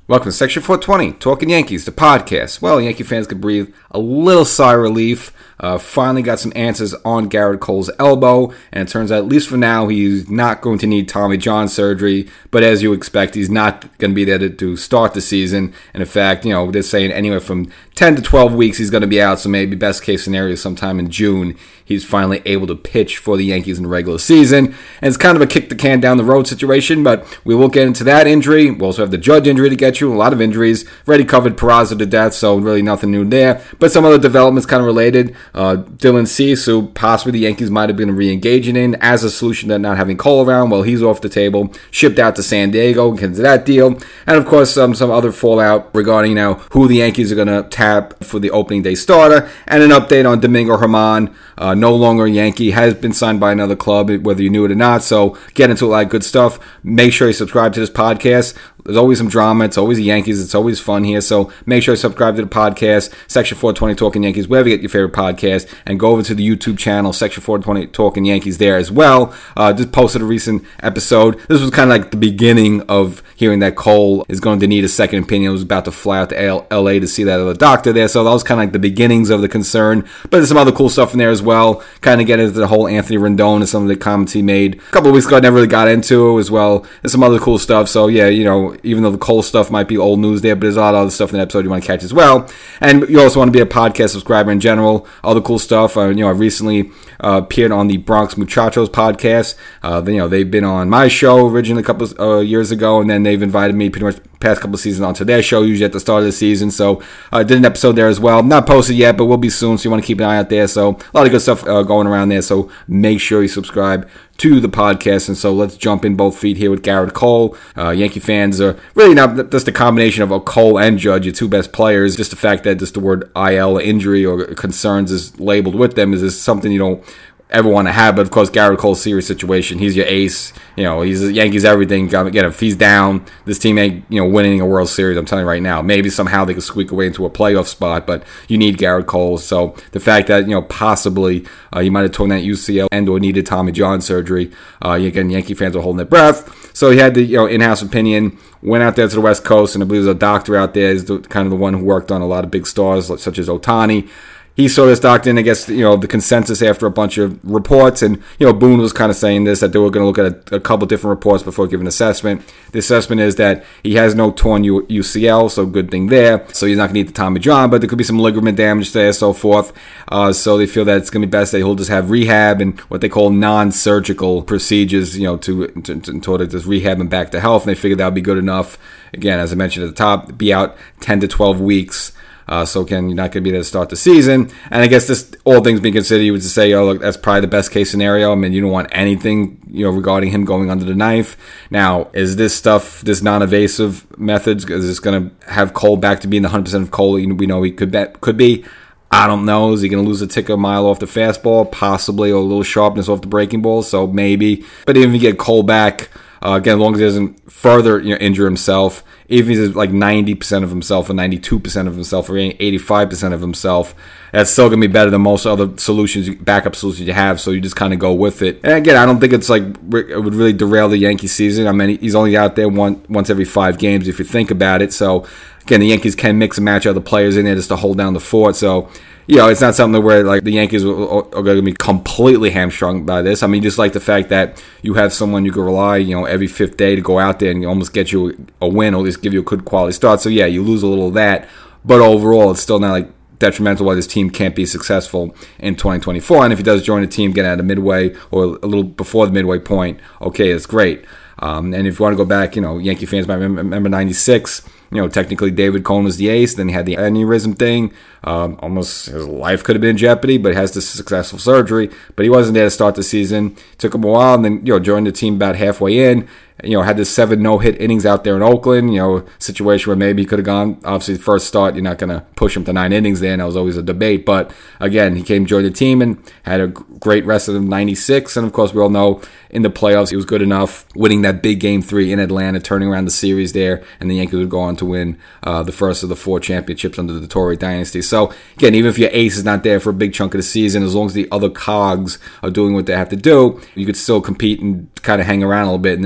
Welcome to Section 420, Talking Yankees, the podcast. Well, Yankee fans could breathe a little sigh of relief. Finally got some answers on Garrett Cole's elbow, and it turns out, at least for now, he's not going to need Tommy John surgery. But as you expect, he's not going to be there to start the season. And in fact, they're saying anywhere from 10 to 12 weeks he's going to be out, so maybe best case scenario sometime in June he's finally able to pitch for the Yankees in the regular season. And it's kind of a kick the can down the road situation, but we will get into that injury. We also have the Judge injury to get you, a lot of injuries. Already covered Peraza to death, so really nothing new there. But some other developments kind of related. Dylan Cease, who possibly the Yankees might have been re-engaging in as a solution to not having Cole around. Well, he's off the table, shipped out to San Diego because of that deal. And of course, some other fallout regarding who the Yankees are going to tap for the opening day starter. And an update on Domingo Germán, no longer a Yankee, has been signed by another club, whether you knew it or not. So get into a lot of good stuff. Make sure you subscribe to this podcast. There's always some drama. It's always the Yankees. It's always fun here. So make sure you subscribe to the podcast, Section 420 Talking Yankees, wherever you get your favorite podcast, and go over to the YouTube channel, Section 420 Talking Yankees there as well. Just posted a recent episode. This was kind of like the beginning of hearing that Cole is going to need a second opinion. I was about to fly out to LA to see that other doctor there. So that was kind of like the beginnings of the concern. But there's some other cool stuff in there as well. Kind of get into the whole Anthony Rendon and some of the comments he made a couple of weeks ago. I never really got into as well. There's some other cool stuff. So yeah, even though the Cole stuff might be old news there, but there's a lot of other stuff in the episode you want to catch as well. And you also want to be a podcast subscriber in general. Other cool stuff. I recently appeared on the Bronx Muchachos podcast. They've been on my show originally a couple of years ago, and then they've invited me pretty much the past couple of seasons onto their show, usually at the start of the season. So I did an episode there as well. Not posted yet, but will be soon, so you want to keep an eye out there. So a lot of good stuff going around there, so make sure you subscribe to the podcast. And so let's jump in both feet here with Garrett Cole. Yankee fans are really not just a combination of Cole and Judge, your two best players. Just the fact that just the word IL, injury, or concerns is labeled with them is something you don't ever want to have. But of course, Garrett Cole's serious situation. He's your ace. He's the Yankees everything. If he's down, this team ain't winning a World Series. I'm telling you right now. Maybe somehow they could squeak away into a playoff spot, but you need Garrett Cole. So the fact that possibly he might have torn that UCL and/or needed Tommy John surgery. Again, Yankee fans are holding their breath. So he had the in-house opinion. Went out there to the West Coast, and I believe there's a doctor out there. He's kind of the one who worked on a lot of big stars such as Ohtani. He saw this doctor, and I guess, the consensus after a bunch of reports, and, Boone was kind of saying this, that they were going to look at a couple different reports before giving an assessment. The assessment is that he has no torn UCL, so good thing there. So he's not going to need the Tommy John, but there could be some ligament damage there, so forth. So they feel that it's going to be best that he'll just have rehab and what they call non-surgical procedures, to sort of just rehab him back to health, and they figured that would be good enough. Again, as I mentioned at the top, be out 10 to 12 weeks. So again, you're not going to be there to start the season. And I guess this, all things being considered, you would just say, look, that's probably the best case scenario. I mean, you don't want anything, regarding him going under the knife. Now, is this stuff, this non-invasive methods, is this going to have Cole back to being the 100% of Cole we know he could be? I don't know. Is he going to lose a tick a mile off the fastball? Possibly, or a little sharpness off the breaking ball. So maybe. But even if you get Cole back, again, as long as he doesn't further injure himself, even if he's like 90% of himself or 92% of himself or 85% of himself, that's still going to be better than most other solutions, backup solutions you have. So you just kind of go with it. And again, I don't think it's like it would really derail the Yankee season. I mean, he's only out there once every 5 games if you think about it. So again, the Yankees can mix and match other players in there just to hold down the fort. So it's not something where like the Yankees are going to be completely hamstrung by this. I mean, just like the fact that you have someone you can rely, every 5th day to go out there and almost get you a win or at least give you a good quality start. So you lose a little of that, but overall, it's still not like detrimental why this team can't be successful in 2024. And if he does join a team, get out of midway or a little before the midway point, okay, it's great. And if you want to go back, Yankee fans might remember 96. Technically David Cone was the ace. Then he had the aneurysm thing. Almost his life could have been in jeopardy, but has the successful surgery. But he wasn't there to start the season. Took him a while, and then joined the team about halfway in. Had the 7 no-hit innings out there in Oakland. Situation where maybe he could have gone. Obviously, the first start, you're not going to push him to 9 innings there, and that was always a debate. But again, he joined the team and had a great rest of the 96. And of course, we all know in the playoffs, he was good enough, winning that big Game 3 in Atlanta, turning around the series there, and the Yankees would go on to win the first of the 4 championships under the Torre dynasty. So again, even if your ace is not there for a big chunk of the season, as long as the other cogs are doing what they have to do, you could still compete and kind of hang around a little bit and then just wait for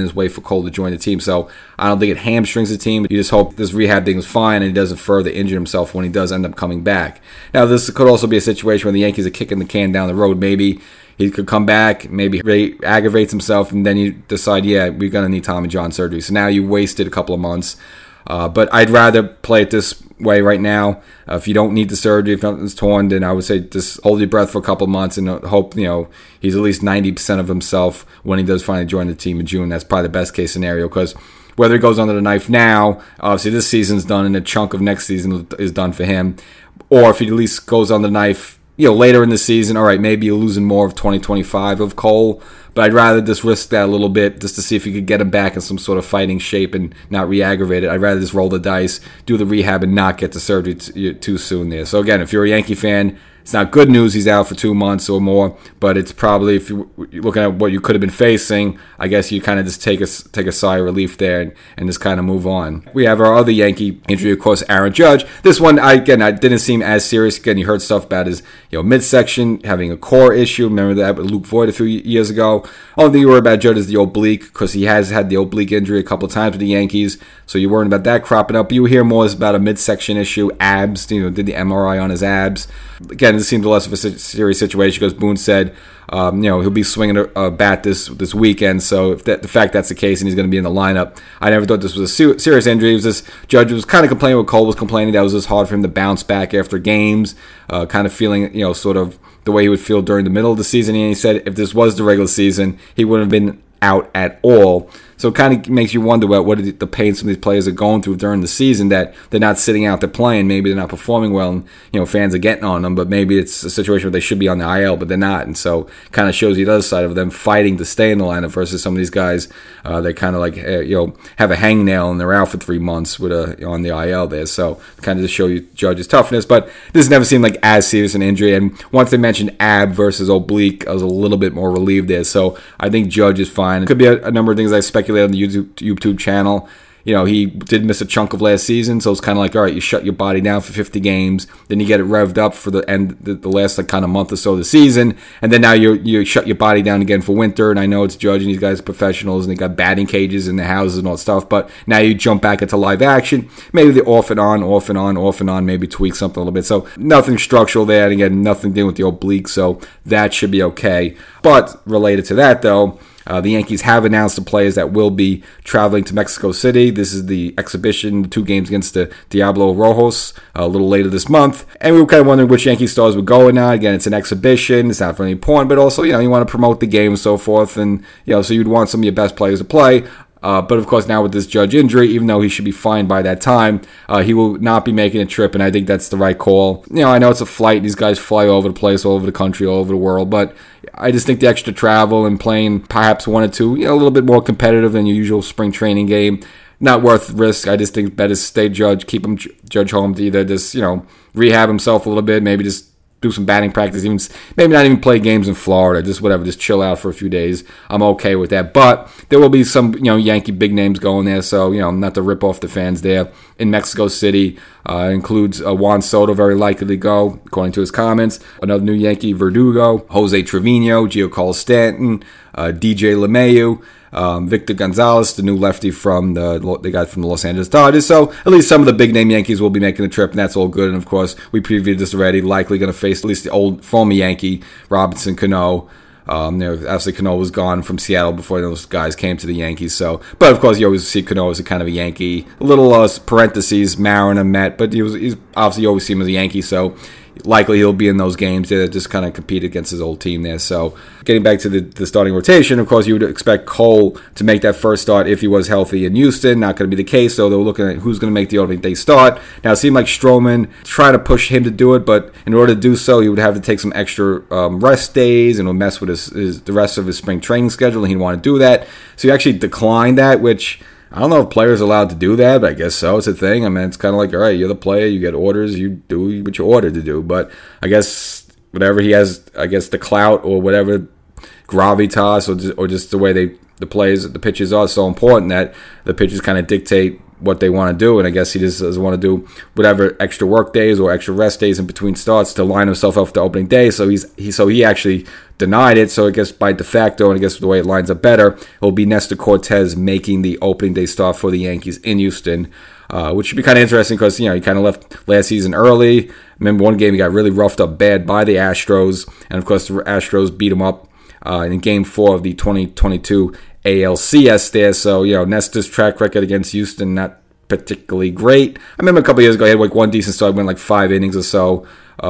Cole to join the team. So I don't think it hamstrings the team. You just hope this rehab thing is fine and he doesn't further injure himself when he does end up coming back. Now, this could also be a situation where the Yankees are kicking the can down the road. Maybe he could come back, maybe aggravates himself, and then you decide, yeah, we're going to need Tommy John surgery. So now you wasted a couple of months. But I'd rather play it this way right now. If you don't need the surgery, if nothing's torn, then I would say just hold your breath for a couple of months and hope, he's at least 90% of himself when he does finally join the team in June. That's probably the best case scenario, because whether he goes under the knife now, obviously this season's done and a chunk of next season is done for him, or if he at least goes on the knife, later in the season, all right, maybe you're losing more of 2025 of Cole, but I'd rather just risk that a little bit just to see if you could get him back in some sort of fighting shape and not re-aggravate it. I'd rather just roll the dice, do the rehab, and not get the surgery too soon there. So again, if you're a Yankee fan, it's not good news he's out for 2 months or more, but it's probably, if you're looking at what you could have been facing, I guess you kind of just take a sigh of relief there and just kind of move on. We have our other Yankee injury, of course, Aaron Judge. This one, I didn't seem as serious. Again, you heard stuff about his midsection, having a core issue. Remember that with Luke Voigt a few years ago. Only thing you worry about Judge is the oblique, because he has had the oblique injury a couple of times with the Yankees, so you're worried about that cropping up. But you hear more about a midsection issue, abs, did the MRI on his abs. Again, this seems less of a serious situation because Boone said, he'll be swinging a bat this weekend. So if the fact that's the case and he's going to be in the lineup, I never thought this was a serious injury. It was this Judge was kind of complaining what Cole was complaining, that it was just hard for him to bounce back after games, kind of feeling, sort of the way he would feel during the middle of the season. And he said if this was the regular season, he wouldn't have been out at all. So it kind of makes you wonder what the pain some of these players are going through during the season, that they're not sitting out, they're playing. Maybe they're not performing well, and fans are getting on them. But maybe it's a situation where they should be on the IL, but they're not. And so it kind of shows you the other side of them fighting to stay in the lineup versus some of these guys. They kind of like have a hangnail and they're out for 3 months with on the IL there. So kind of just show you Judge's toughness. But this never seemed like as serious an injury. And once they mentioned ab versus oblique, I was a little bit more relieved there. So I think Judge is fine. It could be a number of things I speculated on the YouTube channel. He did miss a chunk of last season, so it's kind of like, all right, you shut your body down for 50 games, then you get it revved up for the last kind of month or so of the season, and then now you shut your body down again for winter. And I know it's Judge and these guys are professionals and they got batting cages in their houses and all that stuff, but now you jump back into live action. Maybe they're off and on, maybe tweak something a little bit. So nothing structural there, and again, nothing dealing with the oblique, so that should be okay. But related to that, though, the Yankees have announced the players that will be traveling to Mexico City. This is the exhibition, 2 games against the Diablo Rojos a little later this month. And we were kind of wondering which Yankee stars would go or not. Again, it's an exhibition. It's not really important, but also, you want to promote the game and so forth. And, so you'd want some of your best players to play. But of course, now with this Judge injury, even though he should be fine by that time, he will not be making a trip, and I think that's the right call. I know it's a flight. These guys fly all over the place, all over the country, all over the world, but I just think the extra travel and playing perhaps 1 or 2, a little bit more competitive than your usual spring training game, not worth risk. I just think better stay Judge, keep him Judge home to either just, rehab himself a little bit, maybe just do some batting practice, even maybe not even play games in Florida, just whatever, just chill out for a few days. I'm okay with that. But there will be some, Yankee big names going there, so, not to rip off the fans there. In Mexico City, includes Juan Soto, very likely to go, according to his comments. Another new Yankee, Verdugo, Jose Trevino, Giancarlo Stanton, DJ LeMahieu, Victor Gonzalez, the new lefty from the guy from the Los Angeles Dodgers. So at least some of the big name Yankees will be making the trip, and that's all good. And of course, we previewed this already. Likely going to face at least the old former Yankee Robinson Cano. Obviously Cano was gone from Seattle before those guys came to the Yankees. So, but of course, you always see Cano as a kind of a Yankee. A little parentheses, Mariner, Met, but he's obviously you always see him as a Yankee. So likely he'll be in those games that just kind of compete against his old team there. So getting back to the starting rotation, of course, you would expect Cole to make that first start if he was healthy in Houston. Not going to be the case, so they're looking at who's going to make the opening day start. Now, it seemed like Stroman tried to push him to do it, but in order to do so, he would have to take some extra rest days and would mess with the rest of his spring training schedule, and he'd want to do that. So he actually declined that, which I don't know if players are allowed to do that, but I guess so. It's a thing. I mean, it's kind of like, all right, you're the player, you get orders, you do what you're ordered to do. But I guess whatever he has, I guess the clout or whatever gravitas or just the way the pitches are so important that the pitches kind of dictate what they want to do, and I guess he just doesn't want to do whatever extra work days or extra rest days in between starts to line himself up for the opening day. So he actually denied it. So I guess by de facto, and I guess the way it lines up better, it will be Nestor Cortes making the opening day start for the Yankees in Houston, which should be kind of interesting because he kind of left last season early. Remember one game he got really roughed up bad by the Astros, and of course the Astros beat him up in Game 4 of the 2022 ALCS there. So, Nestor's track record against Houston, not particularly great. I remember a couple years ago, he had like one decent start, went like 5 innings or so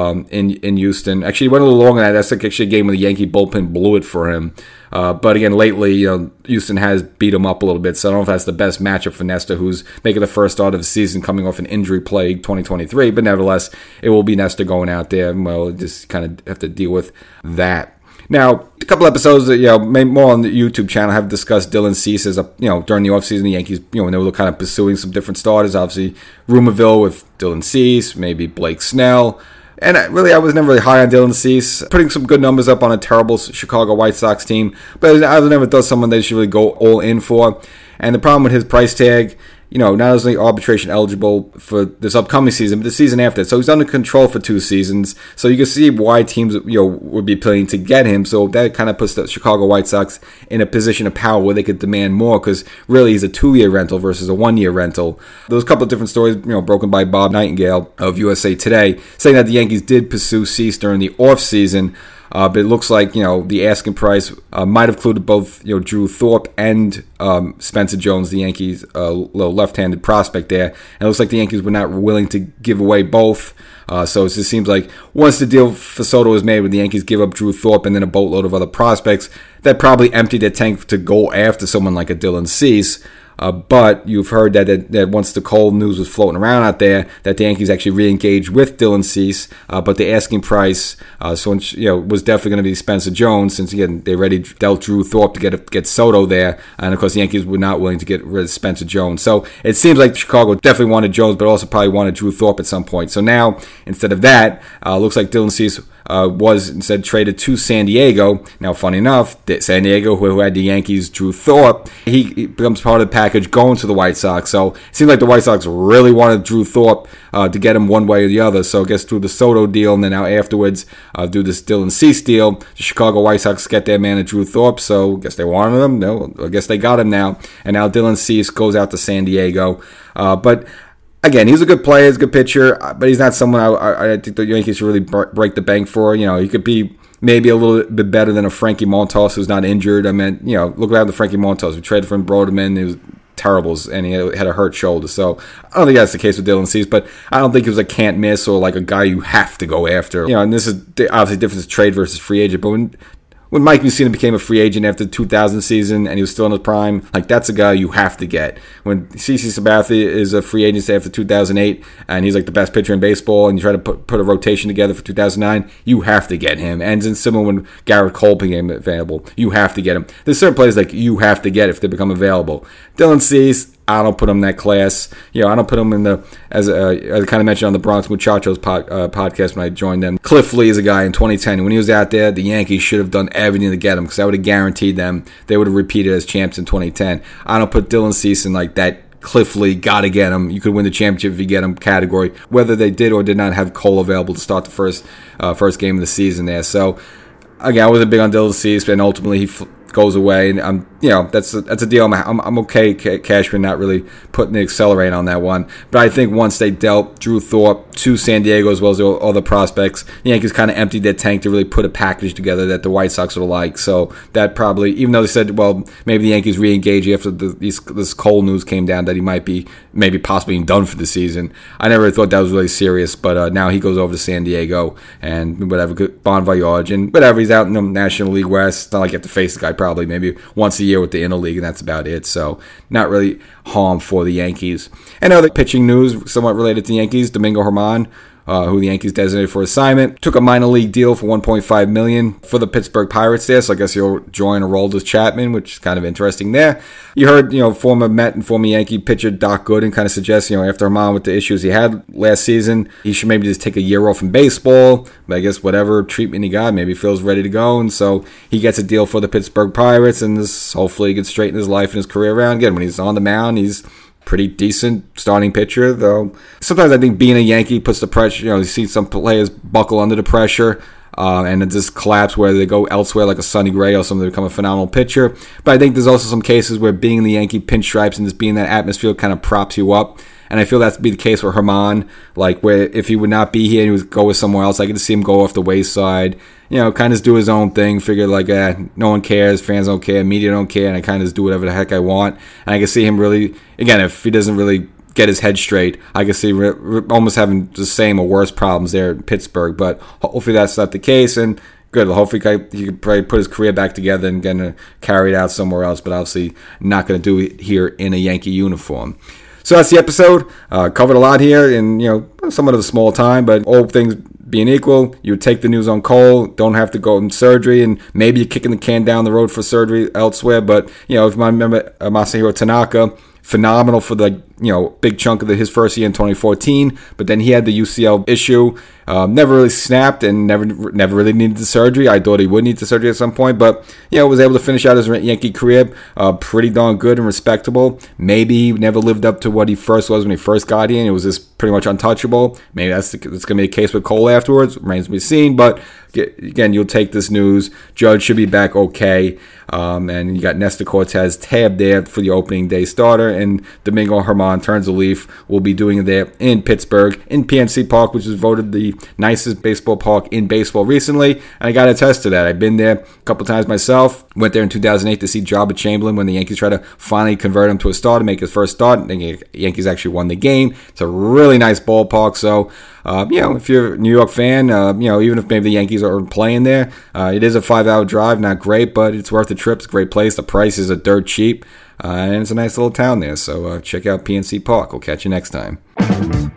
in Houston. Actually, he went a little longer than that. That's like actually a game where the Yankee bullpen blew it for him. But again, lately, Houston has beat him up a little bit. So I don't know if that's the best matchup for Nestor, who's making the first start of the season coming off an injury-plagued 2023. But nevertheless, it will be Nestor going out there. And we'll just kind of have to deal with that. Now, a couple episodes that, more on the YouTube channel have discussed Dylan Cease as during the offseason, the Yankees, when they were kind of pursuing some different starters, obviously Rumorville with Dylan Cease, maybe Blake Snell. And I was never really high on Dylan Cease, putting some good numbers up on a terrible Chicago White Sox team. But I was never thought someone they should really go all in for. And the problem with his price tag, not only arbitration eligible for this upcoming season, but the season after. So he's under control for 2 seasons. So you can see why teams, would be planning to get him. So that kind of puts the Chicago White Sox in a position of power where they could demand more, because really he's a 2-year rental versus a 1-year rental. There was a couple of different stories, broken by Bob Nightingale of USA Today, saying that the Yankees did pursue Cease during the offseason. But it looks like, the asking price might have included both, Drew Thorpe and Spencer Jones, the Yankees' little left-handed prospect there. And it looks like the Yankees were not willing to give away both. So it just seems like once the deal for Soto was made, when the Yankees give up Drew Thorpe and then a boatload of other prospects, that probably emptied their tank to go after someone like a Dylan Cease. But you've heard that once the Cole news was floating around out there, that the Yankees actually re-engaged with Dylan Cease, but the asking price was definitely going to be Spencer Jones, since again they already dealt Drew Thorpe to get Soto there, and of course the Yankees were not willing to get rid of Spencer Jones. So it seems like Chicago definitely wanted Jones, but also probably wanted Drew Thorpe at some point. So now instead of that, looks like Dylan Cease was instead traded to San Diego. Now, funny enough, San Diego, who had the Yankees' Drew Thorpe, he becomes part of the package going to the White Sox. So it seems like the White Sox really wanted Drew Thorpe to get him one way or the other. So I guess through the Soto deal, and then now afterwards do this Dylan Cease deal, the Chicago White Sox get their man at Drew Thorpe. So I guess they wanted him. No, I guess they got him now. And now Dylan Cease goes out to San Diego. But again, he's a good player, he's a good pitcher, but he's not someone I think the Yankees should really break the bank for. He could be maybe a little bit better than a Frankie Montas who's not injured. I mean, look around the Frankie Montas. We traded for him, brought him in, he was terrible, and he had a hurt shoulder. So I don't think that's the case with Dylan Cease, but I don't think he was a can't miss or like a guy you have to go after. And this is obviously different trade versus free agent, but when Mike Mussina became a free agent after the 2000 season and he was still in his prime, like that's a guy you have to get. When CC Sabathia is a free agent after 2008 and he's like the best pitcher in baseball, and you try to put a rotation together for 2009, you have to get him. And it's similar when Garrett Cole became available, you have to get him. There's certain players like you have to get if they become available. Dylan Cease, I don't put him in that class. I don't put him in as I kind of mentioned on the Bronx Muchachos podcast when I joined them. Cliff Lee is a guy in 2010. When he was out there, the Yankees should have done everything to get him, because that would have guaranteed them they would have repeated as champs in 2010. I don't put Dylan Cease in like that Cliff Lee, gotta get him, you could win the championship if you get him category, whether they did or did not have Cole available to start the first game of the season there. So again, I wasn't big on Dylan Cease, but ultimately he goes away, and that's a deal. I'm okay, Cashman, not really putting the accelerator on that one. But I think once they dealt Drew Thorpe to San Diego as well as the other prospects, the Yankees kind of emptied their tank to really put a package together that the White Sox would like. So that probably, even though they said, well, maybe the Yankees re-engage after this Cole news came down that he might be maybe possibly done for the season, I never thought that was really serious. But now he goes over to San Diego and whatever, bon voyage, and whatever, he's out in the National League West. It's not like you have to face the guy probably maybe once a year with the interleague, and that's about it. So not really harm for the Yankees. And other pitching news somewhat related to the Yankees, Domingo Germán, who the Yankees designated for assignment, took a minor league deal for $1.5 million for the Pittsburgh Pirates there. So I guess he'll join Aroldis Chapman, which is kind of interesting there. You heard, former Met and former Yankee pitcher Doc Gooden kind of suggest, after Germán with the issues he had last season, he should maybe just take a year off from baseball. But I guess whatever treatment he got, maybe feels ready to go. And so he gets a deal for the Pittsburgh Pirates, and this hopefully he can straighten his life and his career around. Again, when he's on the mound, he's pretty decent starting pitcher, though sometimes I think being a Yankee puts the pressure. You see some players buckle under the pressure and it just collapse where they go elsewhere like a Sonny Gray or something to become a phenomenal pitcher. But I think there's also some cases where being in the Yankee pinstripes and just being in that atmosphere kind of props you up. And I feel that's to be the case with Germán, like where if he would not be here and he would go with somewhere else, I could see him go off the wayside, kind of just do his own thing, figure like, no one cares, fans don't care, media don't care, and I kind of just do whatever the heck I want. And I can see him really, again, if he doesn't really get his head straight, I can see almost having the same or worse problems there in Pittsburgh. But hopefully that's not the case, and good. Hopefully he could probably put his career back together and get to carry it out somewhere else, but obviously not going to do it here in a Yankee uniform. So that's the episode. Covered a lot here in, somewhat of a small time, but all things being equal, you would take the news on Cole, don't have to go in surgery, and maybe you're kicking the can down the road for surgery elsewhere. But, if you remember Masahiro Tanaka, phenomenal for the big chunk of his first year in 2014, but then he had the UCL issue, never really snapped and never really needed the surgery. I thought he would need the surgery at some point, but was able to finish out his Yankee career pretty darn good and respectable. Maybe he never lived up to what he first was when he first got here, and it was just pretty much untouchable. Maybe that's going to be a case with Cole afterwards. Remains to be seen, but again, you'll take this news. Judge should be back okay, and you got Nestor Cortez tabbed there for the opening day starter, and Domingo Germán turns a leaf. We'll be doing it there in Pittsburgh, in PNC Park, which was voted the nicest baseball park in baseball recently, and I got to attest to that. I've been there a couple times myself. Went there in 2008 to see Joba Chamberlain when the Yankees tried to finally convert him to a starter, make his first start. The Yankees actually won the game. It's a really nice ballpark, so if you're a New York fan, even if maybe the Yankees are playing there, it is a 5-hour drive, not great, but it's worth the trip. It's a great place. The prices are dirt cheap, and it's a nice little town there. So check out PNC Park. We'll catch you next time.